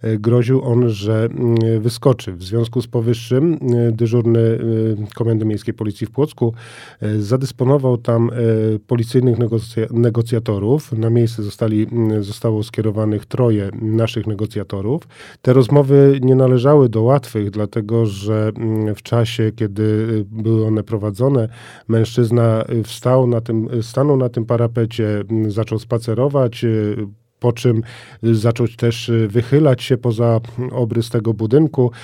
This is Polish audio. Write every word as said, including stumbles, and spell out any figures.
groził on, że wyskoczy. W związku z powyższym dyżurny Komendy Miejskiej Policji w Płocku zadysponował tam policyjnych negocja- negocjatorów. Na miejsce zostali, zostało skierowanych troje naszych negocjatorów. Te rozmowy nie należały do łatwych, dlatego że w czasie, kiedy były one prowadzone, mężczyzna wstał na tym, stanął na tym parapecie, zaczął spacerować, po czym zaczął też wychylać się poza obrys tego budynku.